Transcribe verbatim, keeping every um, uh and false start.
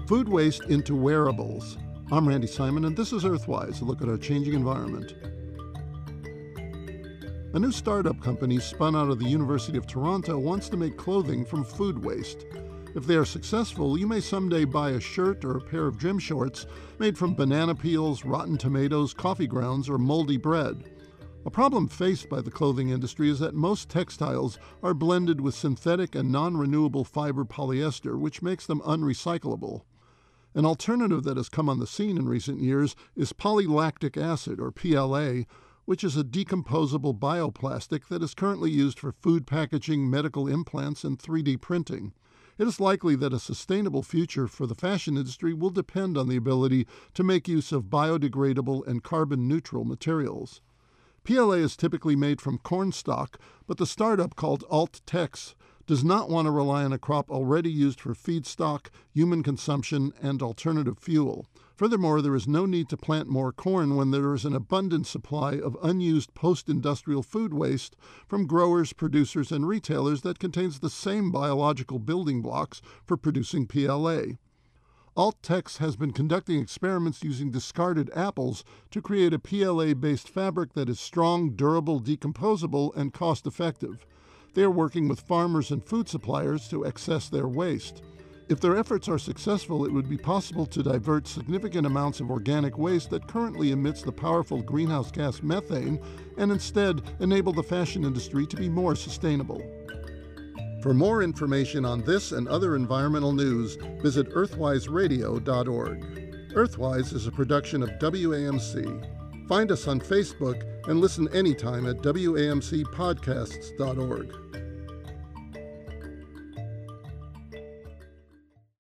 Food waste into wearables. I'm Randy Simon, and this is Earthwise, a look at our changing environment. A new startup company spun out of the University of Toronto wants to make clothing from food waste. If they are successful, you may someday buy a shirt or a pair of gym shorts made from banana peels, rotten tomatoes, coffee grounds, or moldy bread. A problem faced by the clothing industry is that most textiles are blended with synthetic and non-renewable fiber polyester, which makes them unrecyclable. An alternative that has come on the scene in recent years is polylactic acid, or P L A, which is a decomposable bioplastic that is currently used for food packaging, medical implants, and three D printing. It is likely that a sustainable future for the fashion industry will depend on the ability to make use of biodegradable and carbon-neutral materials. P L A is typically made from corn stalk, but the startup called AltTex does not want to rely on a crop already used for feedstock, human consumption, and alternative fuel. Furthermore, there is no need to plant more corn when there is an abundant supply of unused post-industrial food waste from growers, producers, and retailers that contains the same biological building blocks for producing P L A. AltTex has been conducting experiments using discarded apples to create a P L A-based fabric that is strong, durable, decomposable, and cost-effective. They are working with farmers and food suppliers to access their waste. If their efforts are successful, it would be possible to divert significant amounts of organic waste that currently emits the powerful greenhouse gas methane and instead enable the fashion industry to be more sustainable. For more information on this and other environmental news, visit earthwise radio dot org. Earthwise is a production of W A M C. Find us on Facebook and listen anytime at W A M C podcasts dot org.